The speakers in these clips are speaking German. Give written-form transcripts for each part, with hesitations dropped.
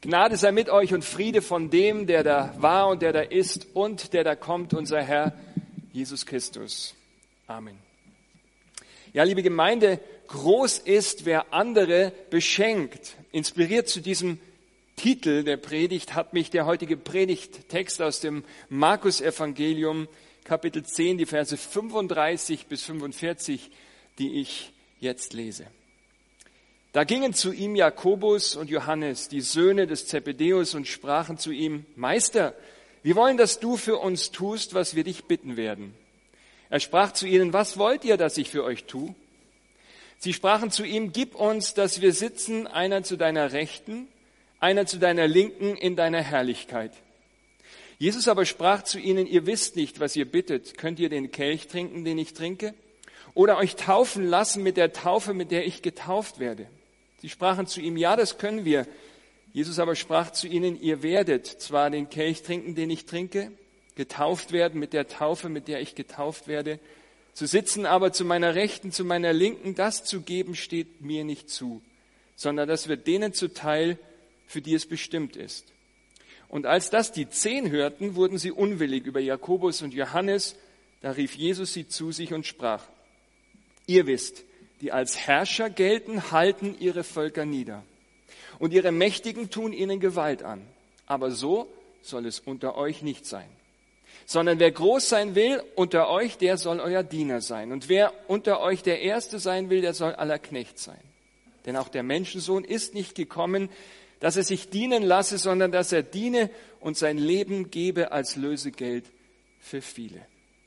Gnade sei mit euch und Friede von dem, der da war und der da ist und der da kommt, unser Herr Jesus Christus. Amen. Ja, liebe Gemeinde, groß ist, wer andere beschenkt. Inspiriert zu diesem Titel der Predigt hat mich der heutige Predigttext aus dem Markus-Evangelium, Kapitel 10, die Verse 35 bis 45, die ich jetzt lese. Da gingen zu ihm Jakobus und Johannes, die Söhne des Zebedäus, und sprachen zu ihm: Meister, wir wollen, dass du für uns tust, was wir dich bitten werden. Er sprach zu ihnen: Was wollt ihr, dass ich für euch tue? Sie sprachen zu ihm: Gib uns, dass wir sitzen, einer zu deiner Rechten, einer zu deiner Linken in deiner Herrlichkeit. Jesus aber sprach zu ihnen: Ihr wisst nicht, was ihr bittet. Könnt ihr den Kelch trinken, den ich trinke? Oder euch taufen lassen mit der Taufe, mit der ich getauft werde? Sie sprachen zu ihm: Ja, das können wir. Jesus aber sprach zu ihnen: Ihr werdet zwar den Kelch trinken, den ich trinke, getauft werden mit der Taufe, mit der ich getauft werde. Zu sitzen aber zu meiner Rechten, zu meiner Linken, das zu geben, steht mir nicht zu, sondern das wird denen zuteil, für die es bestimmt ist. Und als das die 10 hörten, wurden sie unwillig über Jakobus und Johannes. Da rief Jesus sie zu sich und sprach: Ihr wisst, die als Herrscher gelten, halten ihre Völker nieder. Und ihre Mächtigen tun ihnen Gewalt an. Aber so soll es unter euch nicht sein. Sondern wer groß sein will unter euch, der soll euer Diener sein. Und wer unter euch der Erste sein will, der soll aller Knecht sein. Denn auch der Menschensohn ist nicht gekommen, dass er sich dienen lasse, sondern dass er diene und sein Leben gebe als Lösegeld für viele.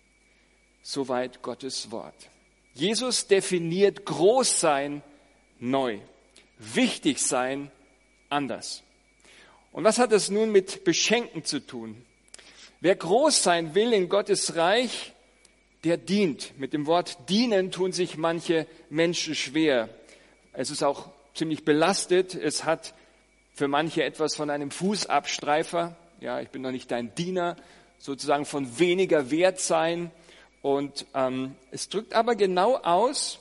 Soweit Gottes Wort. Jesus definiert Großsein neu, wichtig sein anders. Und was hat das nun mit Beschenken zu tun? Wer groß sein will in Gottes Reich, der dient. Mit dem Wort dienen tun sich manche Menschen schwer. Es ist auch ziemlich belastet. Es hat für manche etwas von einem Fußabstreifer. Ja, ich bin noch nicht dein Diener, sozusagen von weniger Wert sein. Und es drückt aber genau aus,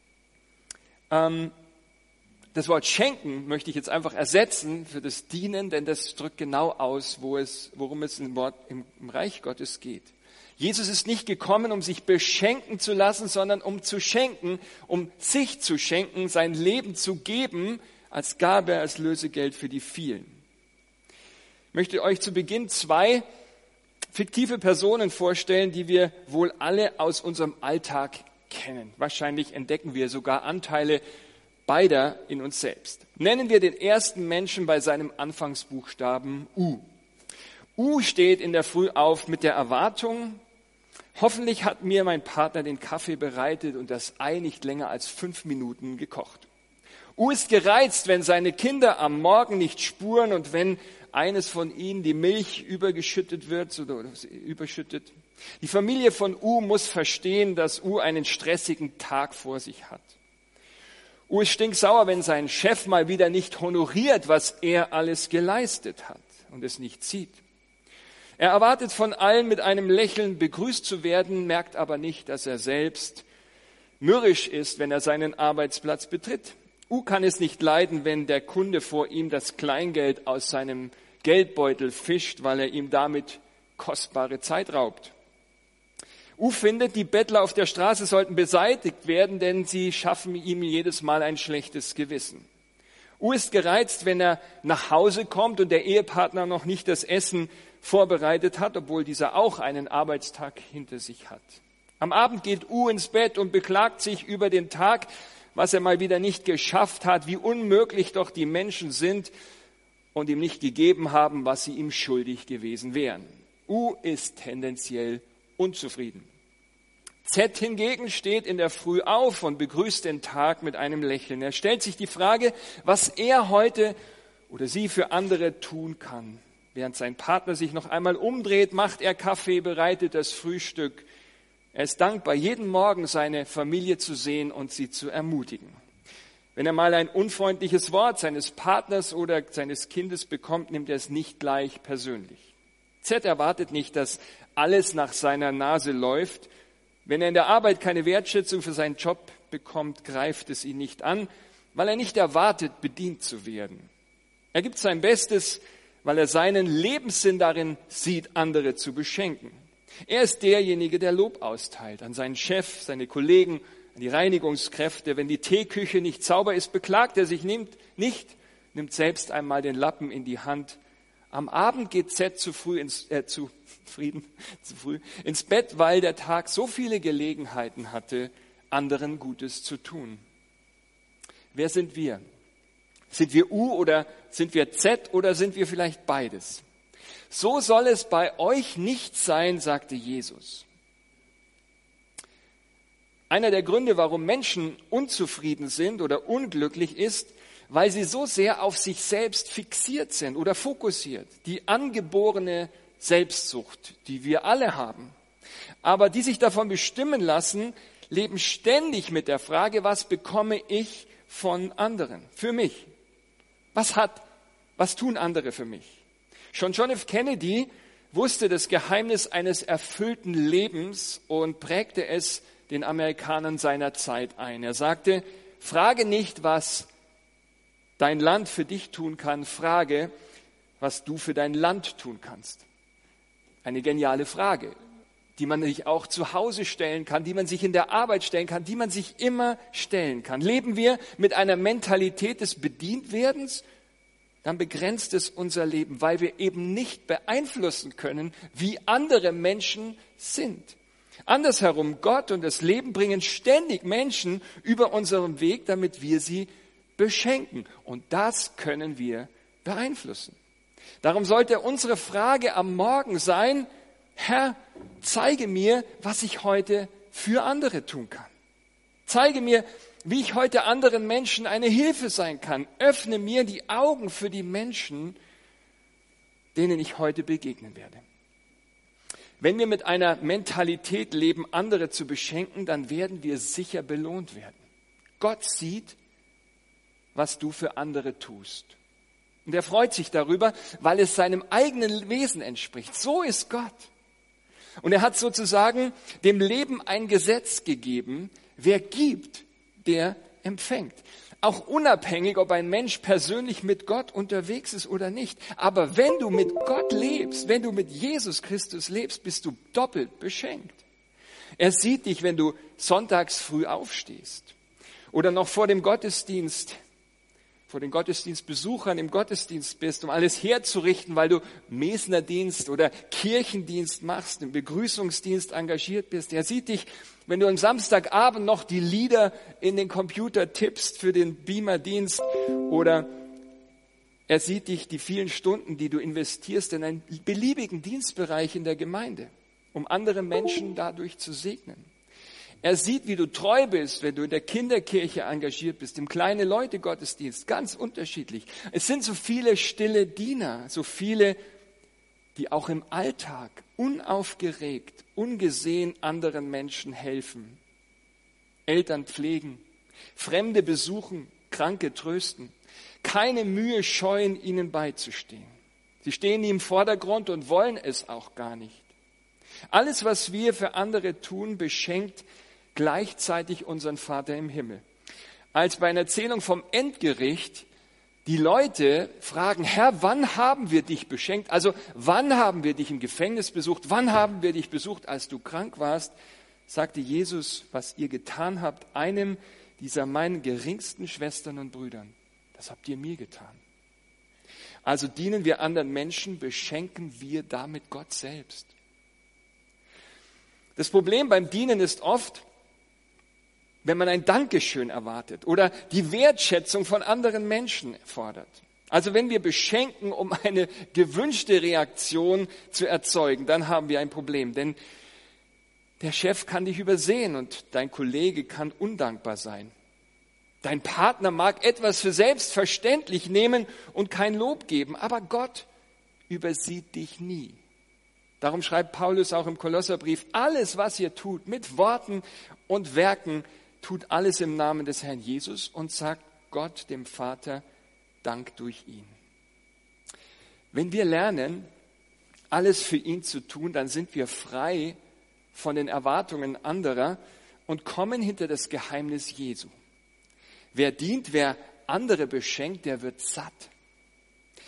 das Wort schenken möchte ich jetzt einfach ersetzen für das Dienen, denn das drückt genau aus, worum es im Reich Gottes geht. Jesus ist nicht gekommen, um sich beschenken zu lassen, sondern um zu schenken, um sich zu schenken, sein Leben zu geben, als Gabe, als Lösegeld für die vielen. Ich möchte euch zu Beginn 2 fiktive Personen vorstellen, die wir wohl alle aus unserem Alltag kennen. Wahrscheinlich entdecken wir sogar Anteile beider in uns selbst. Nennen wir den ersten Menschen bei seinem Anfangsbuchstaben U. U steht in der Früh auf mit der Erwartung: Hoffentlich hat mir mein Partner den Kaffee bereitet und das Ei nicht länger als 5 Minuten gekocht. U ist gereizt, wenn seine Kinder am Morgen nicht spuren und wenn eines von ihnen die Milch übergeschüttet wird oder überschüttet. Die Familie von U muss verstehen, dass U einen stressigen Tag vor sich hat. U ist stinksauer, wenn sein Chef mal wieder nicht honoriert, was er alles geleistet hat und es nicht sieht. Er erwartet von allen mit einem Lächeln begrüßt zu werden, merkt aber nicht, dass er selbst mürrisch ist, wenn er seinen Arbeitsplatz betritt. U kann es nicht leiden, wenn der Kunde vor ihm das Kleingeld aus seinem Geldbeutel fischt, weil er ihm damit kostbare Zeit raubt. U findet, die Bettler auf der Straße sollten beseitigt werden, denn sie schaffen ihm jedes Mal ein schlechtes Gewissen. U ist gereizt, wenn er nach Hause kommt und der Ehepartner noch nicht das Essen vorbereitet hat, obwohl dieser auch einen Arbeitstag hinter sich hat. Am Abend geht U ins Bett und beklagt sich über den Tag, was er mal wieder nicht geschafft hat, wie unmöglich doch die Menschen sind und ihm nicht gegeben haben, was sie ihm schuldig gewesen wären. U ist tendenziell unzufrieden. Z hingegen steht in der Früh auf und begrüßt den Tag mit einem Lächeln. Er stellt sich die Frage, was er heute oder sie für andere tun kann. Während sein Partner sich noch einmal umdreht, macht er Kaffee, bereitet das Frühstück. Er ist dankbar, jeden Morgen seine Familie zu sehen und sie zu ermutigen. Wenn er mal ein unfreundliches Wort seines Partners oder seines Kindes bekommt, nimmt er es nicht gleich persönlich. Z erwartet nicht, dass alles nach seiner Nase läuft. Wenn er in der Arbeit keine Wertschätzung für seinen Job bekommt, greift es ihn nicht an, weil er nicht erwartet, bedient zu werden. Er gibt sein Bestes, weil er seinen Lebenssinn darin sieht, andere zu beschenken. Er ist derjenige, der Lob austeilt an seinen Chef, seine Kollegen, an die Reinigungskräfte. Wenn die Teeküche nicht sauber ist, beklagt er sich nimmt selbst einmal den Lappen in die Hand. Am Abend geht Z zu früh ins Bett, weil der Tag so viele Gelegenheiten hatte, anderen Gutes zu tun. Wer sind wir? Sind wir U oder sind wir Z oder sind wir vielleicht beides? So soll es bei euch nicht sein, sagte Jesus. Einer der Gründe, warum Menschen unzufrieden sind oder unglücklich ist, weil sie so sehr auf sich selbst fixiert sind oder fokussiert. Die angeborene Selbstsucht, die wir alle haben. Aber die sich davon bestimmen lassen, leben ständig mit der Frage, was bekomme ich von anderen, für mich? Was tun andere für mich? Schon John F. Kennedy wusste das Geheimnis eines erfüllten Lebens und prägte es den Amerikanern seiner Zeit ein. Er sagte, frage nicht, was dein Land für dich tun kann, frage, was du für dein Land tun kannst. Eine geniale Frage, die man sich auch zu Hause stellen kann, die man sich in der Arbeit stellen kann, die man sich immer stellen kann. Leben wir mit einer Mentalität des Bedientwerdens, dann begrenzt es unser Leben, weil wir eben nicht beeinflussen können, wie andere Menschen sind. Andersherum, Gott und das Leben bringen ständig Menschen über unseren Weg, damit wir sie beschenken. Und das können wir beeinflussen. Darum sollte unsere Frage am Morgen sein, Herr, zeige mir, was ich heute für andere tun kann. Zeige mir, wie ich heute anderen Menschen eine Hilfe sein kann. Öffne mir die Augen für die Menschen, denen ich heute begegnen werde. Wenn wir mit einer Mentalität leben, andere zu beschenken, dann werden wir sicher belohnt werden. Gott sieht, was du für andere tust. Und er freut sich darüber, weil es seinem eigenen Wesen entspricht. So ist Gott. Und er hat sozusagen dem Leben ein Gesetz gegeben. Wer gibt, der empfängt. Auch unabhängig, ob ein Mensch persönlich mit Gott unterwegs ist oder nicht. Aber wenn du mit Gott lebst, wenn du mit Jesus Christus lebst, bist du doppelt beschenkt. Er sieht dich, wenn du sonntags früh aufstehst oder noch vor den Gottesdienstbesuchern im Gottesdienst bist, um alles herzurichten, weil du Mesnerdienst oder Kirchendienst machst, im Begrüßungsdienst engagiert bist. Er sieht dich, wenn du am Samstagabend noch die Lieder in den Computer tippst für den Beamerdienst, oder er sieht dich, die vielen Stunden, die du investierst in einen beliebigen Dienstbereich in der Gemeinde, um andere Menschen dadurch zu segnen. Er sieht, wie du treu bist, wenn du in der Kinderkirche engagiert bist, im Kleine-Leute-Gottesdienst, ganz unterschiedlich. Es sind so viele stille Diener, so viele, die auch im Alltag unaufgeregt, ungesehen anderen Menschen helfen. Eltern pflegen, Fremde besuchen, Kranke trösten, keine Mühe scheuen, ihnen beizustehen. Sie stehen nie im Vordergrund und wollen es auch gar nicht. Alles, was wir für andere tun, beschenkt gleichzeitig unseren Vater im Himmel. Als bei einer Erzählung vom Endgericht die Leute fragen, Herr, wann haben wir dich beschenkt? Also wann haben wir dich im Gefängnis besucht? Wann haben wir dich besucht, als du krank warst? Sagte Jesus, was ihr getan habt, einem dieser meinen geringsten Schwestern und Brüdern, das habt ihr mir getan. Also dienen wir anderen Menschen, beschenken wir damit Gott selbst. Das Problem beim Dienen ist oft, wenn man ein Dankeschön erwartet oder die Wertschätzung von anderen Menschen fordert. Also wenn wir beschenken, um eine gewünschte Reaktion zu erzeugen, dann haben wir ein Problem. Denn der Chef kann dich übersehen und dein Kollege kann undankbar sein. Dein Partner mag etwas für selbstverständlich nehmen und kein Lob geben, aber Gott übersieht dich nie. Darum schreibt Paulus auch im Kolosserbrief, alles, was ihr tut, mit Worten und Werken, tut alles im Namen des Herrn Jesus und sagt Gott, dem Vater, Dank durch ihn. Wenn wir lernen, alles für ihn zu tun, dann sind wir frei von den Erwartungen anderer und kommen hinter das Geheimnis Jesu. Wer dient, wer andere beschenkt, der wird satt.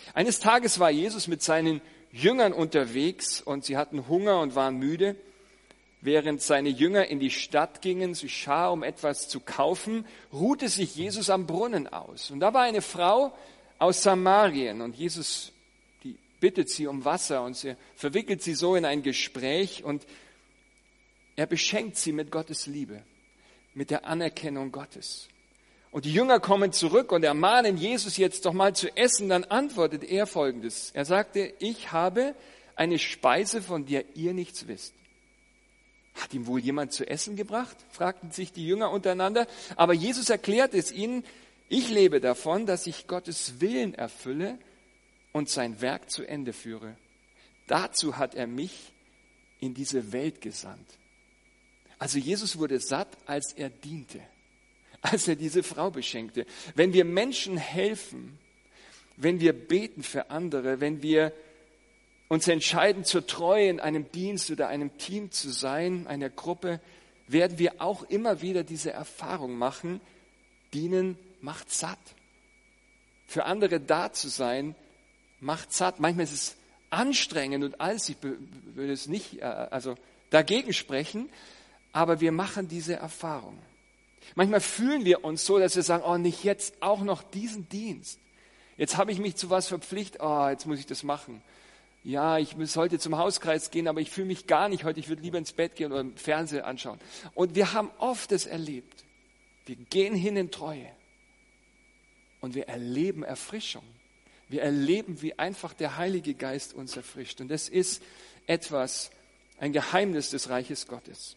Eines Tages war Jesus mit seinen Jüngern unterwegs und sie hatten Hunger und waren müde. Während seine Jünger in die Stadt gingen, sich schar, um etwas zu kaufen, ruhte sich Jesus am Brunnen aus. Und da war eine Frau aus Samarien und Jesus bittet sie um Wasser und sie verwickelt sie so in ein Gespräch und er beschenkt sie mit Gottes Liebe, mit der Anerkennung Gottes. Und die Jünger kommen zurück und ermahnen Jesus jetzt doch mal zu essen. Dann antwortet er Folgendes. Er sagte, ich habe eine Speise, von der ihr nichts wisst. Hat ihm wohl jemand zu essen gebracht? Fragten sich die Jünger untereinander. Aber Jesus erklärt es ihnen, ich lebe davon, dass ich Gottes Willen erfülle und sein Werk zu Ende führe. Dazu hat er mich in diese Welt gesandt. Also Jesus wurde satt, als er diente, als er diese Frau beschenkte. Wenn wir Menschen helfen, wenn wir beten für andere, wenn wir uns entscheiden, zur Treue in einem Dienst oder einem Team zu sein, einer Gruppe, werden wir auch immer wieder diese Erfahrung machen, dienen macht satt. Für andere da zu sein, macht satt. Manchmal ist es anstrengend und alles. Ich würde es nicht dagegen sprechen, aber wir machen diese Erfahrung. Manchmal fühlen wir uns so, dass wir sagen, oh, nicht jetzt auch noch diesen Dienst. Jetzt habe ich mich zu was verpflichtet, oh, jetzt muss ich das machen. Ja, ich sollte zum Hauskreis gehen, aber ich fühle mich gar nicht heute, ich würde lieber ins Bett gehen oder Fernsehen anschauen. Und wir haben oft es erlebt. Wir gehen hin in Treue und wir erleben Erfrischung. Wir erleben, wie einfach der Heilige Geist uns erfrischt. Und das ist ein Geheimnis des Reiches Gottes.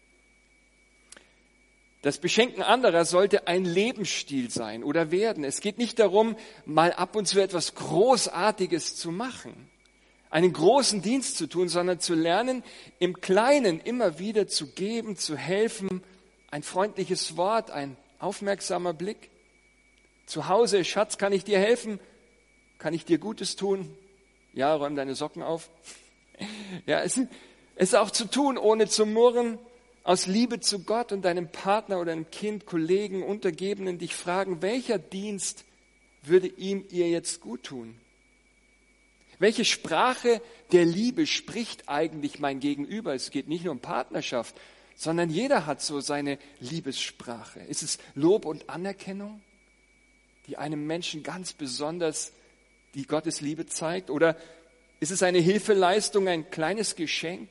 Das Beschenken anderer sollte ein Lebensstil sein oder werden. Es geht nicht darum, mal ab und zu etwas Großartiges zu machen, einen großen Dienst zu tun, sondern zu lernen, im Kleinen immer wieder zu geben, zu helfen, ein freundliches Wort, ein aufmerksamer Blick. Zu Hause, Schatz, kann ich dir helfen? Kann ich dir Gutes tun? Ja, räum deine Socken auf. Ja, es ist auch zu tun, ohne zu murren, aus Liebe zu Gott und deinem Partner oder einem Kind, Kollegen, Untergebenen dich fragen, welcher Dienst würde ihm ihr jetzt gut tun? Welche Sprache der Liebe spricht eigentlich mein Gegenüber? Es geht nicht nur um Partnerschaft, sondern jeder hat so seine Liebessprache. Ist es Lob und Anerkennung, die einem Menschen ganz besonders die Gottes Liebe zeigt? Oder ist es eine Hilfeleistung, ein kleines Geschenk?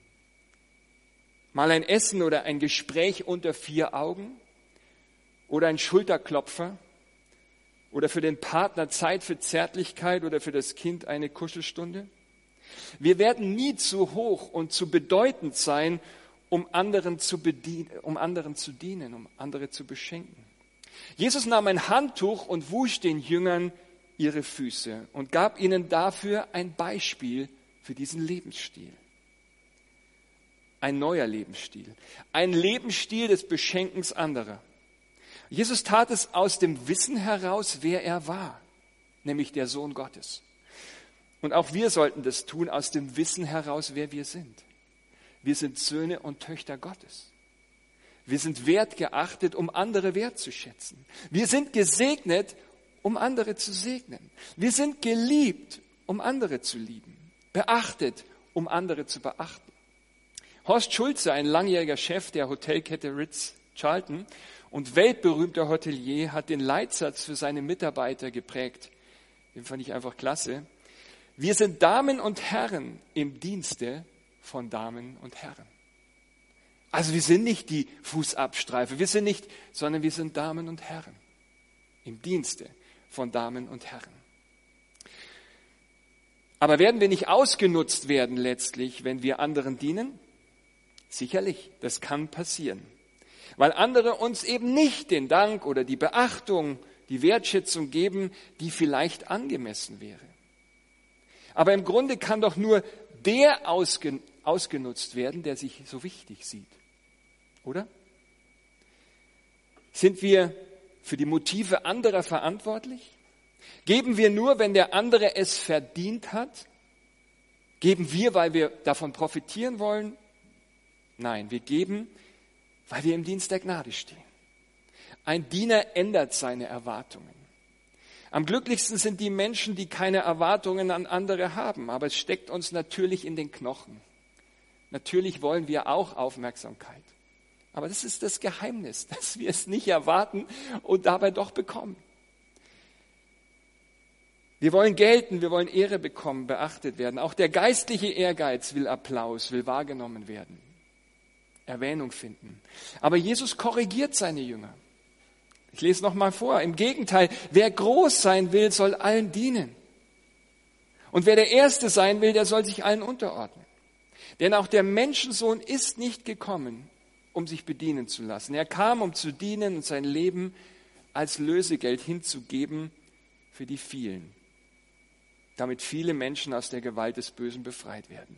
Mal ein Essen oder ein Gespräch unter 4 Augen? Oder ein Schulterklopfer? Oder für den Partner Zeit für Zärtlichkeit oder für das Kind eine Kuschelstunde? Wir werden nie zu hoch und zu bedeutend sein, um anderen zu dienen, um andere zu beschenken. Jesus nahm ein Handtuch und wusch den Jüngern ihre Füße und gab ihnen dafür ein Beispiel für diesen Lebensstil. Ein neuer Lebensstil. Ein Lebensstil des Beschenkens anderer. Jesus tat es aus dem Wissen heraus, wer er war, nämlich der Sohn Gottes. Und auch wir sollten das tun aus dem Wissen heraus, wer wir sind. Wir sind Söhne und Töchter Gottes. Wir sind wertgeachtet, um andere wertzuschätzen. Wir sind gesegnet, um andere zu segnen. Wir sind geliebt, um andere zu lieben. Beachtet, um andere zu beachten. Horst Schulze, ein langjähriger Chef der Hotelkette Ritz-Carlton und weltberühmter Hotelier, hat den Leitsatz für seine Mitarbeiter geprägt. Den fand ich einfach klasse. Wir sind Damen und Herren im Dienste von Damen und Herren. Also wir sind nicht die Fußabstreifer, sondern wir sind Damen und Herren im Dienste von Damen und Herren. Aber werden wir nicht ausgenutzt werden letztlich, wenn wir anderen dienen? Sicherlich, das kann passieren. Weil andere uns eben nicht den Dank oder die Beachtung, die Wertschätzung geben, die vielleicht angemessen wäre. Aber im Grunde kann doch nur der ausgenutzt werden, der sich so wichtig sieht. Oder? Sind wir für die Motive anderer verantwortlich? Geben wir nur, wenn der andere es verdient hat? Geben wir, weil wir davon profitieren wollen? Nein, wir geben, weil wir im Dienst der Gnade stehen. Ein Diener ändert seine Erwartungen. Am glücklichsten sind die Menschen, die keine Erwartungen an andere haben. Aber es steckt uns natürlich in den Knochen. Natürlich wollen wir auch Aufmerksamkeit. Aber das ist das Geheimnis, dass wir es nicht erwarten und dabei doch bekommen. Wir wollen gelten, wir wollen Ehre bekommen, beachtet werden. Auch der geistliche Ehrgeiz will Applaus, will wahrgenommen werden, Erwähnung finden. Aber Jesus korrigiert seine Jünger. Ich lese noch mal vor. Im Gegenteil, wer groß sein will, soll allen dienen. Und wer der Erste sein will, der soll sich allen unterordnen. Denn auch der Menschensohn ist nicht gekommen, um sich bedienen zu lassen. Er kam, um zu dienen und sein Leben als Lösegeld hinzugeben für die vielen, damit viele Menschen aus der Gewalt des Bösen befreit werden.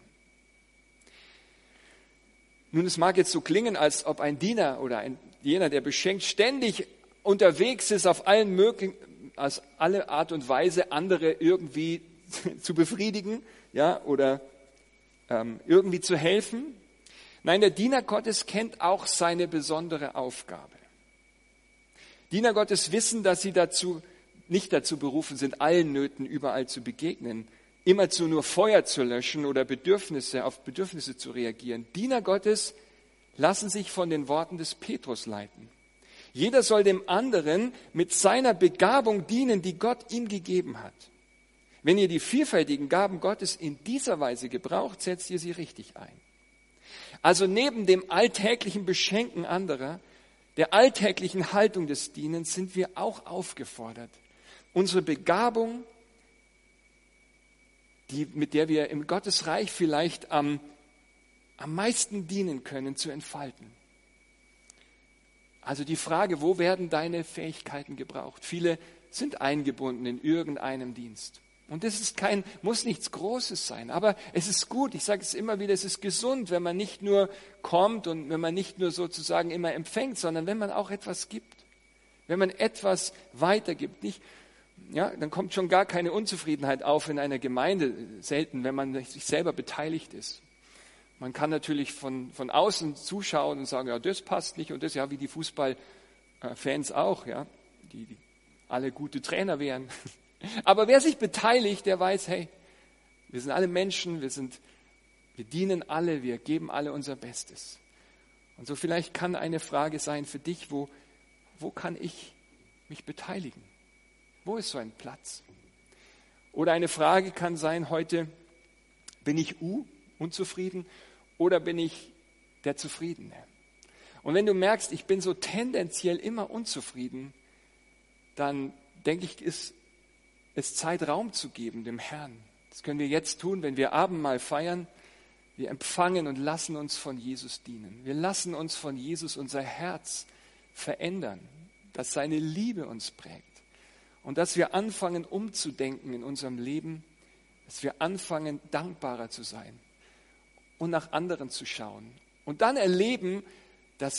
Nun, es mag jetzt so klingen, als ob ein Diener oder jener, der beschenkt, ständig unterwegs ist, auf alle Art und Weise andere irgendwie zu befriedigen, ja, oder irgendwie zu helfen. Nein, der Diener Gottes kennt auch seine besondere Aufgabe. Diener Gottes wissen, dass sie nicht dazu berufen sind, allen Nöten überall zu begegnen, immerzu nur Feuer zu löschen oder auf Bedürfnisse zu reagieren. Diener Gottes lassen sich von den Worten des Petrus leiten. Jeder soll dem anderen mit seiner Begabung dienen, die Gott ihm gegeben hat. Wenn ihr die vielfältigen Gaben Gottes in dieser Weise gebraucht, setzt ihr sie richtig ein. Also neben dem alltäglichen Beschenken anderer, der alltäglichen Haltung des Dienens, sind wir auch aufgefordert, unsere Begabung, mit der wir im Gottesreich vielleicht am meisten dienen können, zu entfalten. Also die Frage, wo werden deine Fähigkeiten gebraucht? Viele sind eingebunden in irgendeinem Dienst. Und das muss nichts Großes sein, aber es ist gut, ich sage es immer wieder, es ist gesund, wenn man nicht nur kommt und wenn man nicht nur sozusagen immer empfängt, sondern wenn man auch etwas gibt. Wenn man etwas weitergibt, dann kommt schon gar keine Unzufriedenheit auf in einer Gemeinde, selten, wenn man sich selber beteiligt ist. Man kann natürlich von außen zuschauen und sagen, ja, das passt nicht und das, ja, wie die Fußballfans auch, ja, die alle gute Trainer wären. Aber wer sich beteiligt, der weiß, hey, wir sind alle Menschen, wir dienen alle, wir geben alle unser Bestes. Und so vielleicht kann eine Frage sein für dich, wo kann ich mich beteiligen? Wo ist so ein Platz? Oder eine Frage kann sein heute, bin ich unzufrieden oder bin ich der Zufriedene? Und wenn du merkst, ich bin so tendenziell immer unzufrieden, dann denke ich, ist es Zeit, Raum zu geben dem Herrn. Das können wir jetzt tun, wenn wir Abendmahl feiern. Wir empfangen und lassen uns von Jesus dienen. Wir lassen uns von Jesus unser Herz verändern, dass seine Liebe uns prägt und dass wir anfangen umzudenken in unserem Leben, dass wir anfangen dankbarer zu sein und nach anderen zu schauen und dann erleben, dass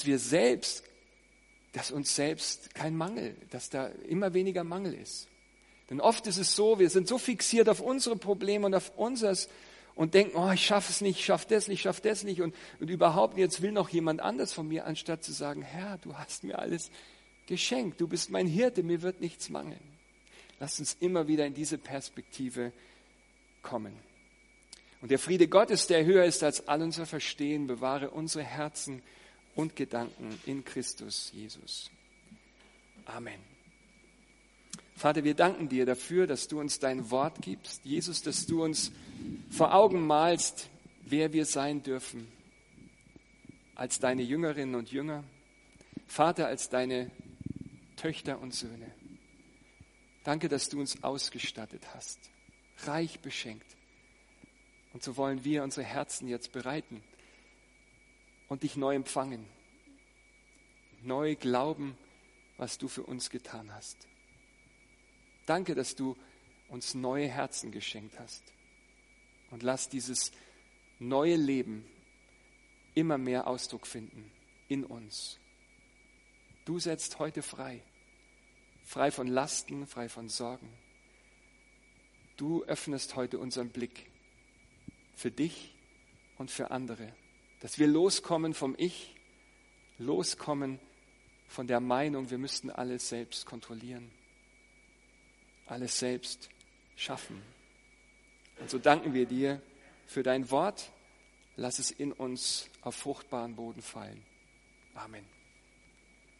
uns selbst kein Mangel, dass da immer weniger Mangel ist. Denn oft ist es so, wir sind so fixiert auf unsere Probleme und auf unseres und denken, oh, ich schaffe es nicht, ich schaffe das nicht und überhaupt, jetzt will noch jemand anders von mir, anstatt zu sagen, Herr, du hast mir alles geschenkt, du bist mein Hirte, mir wird nichts mangeln. Lasst uns immer wieder in diese Perspektive kommen. Und der Friede Gottes, der höher ist als all unser Verstehen, bewahre unsere Herzen und Gedanken in Christus Jesus. Amen. Vater, wir danken dir dafür, dass du uns dein Wort gibst. Jesus, dass du uns vor Augen malst, wer wir sein dürfen als deine Jüngerinnen und Jünger. Vater, als deine Töchter und Söhne. Danke, dass du uns ausgestattet hast, reich beschenkt. Und so wollen wir unsere Herzen jetzt bereiten und dich neu empfangen, neu glauben, was du für uns getan hast. Danke, dass du uns neue Herzen geschenkt hast. Und lass dieses neue Leben immer mehr Ausdruck finden in uns. Du setzt heute frei. Frei von Lasten, frei von Sorgen. Du öffnest heute unseren Blick für dich und für andere. Dass wir loskommen vom Ich, loskommen von der Meinung, wir müssten alles selbst kontrollieren. alles selbst schaffen. Und so danken wir dir für dein Wort. Lass es in uns auf fruchtbaren Boden fallen. Amen.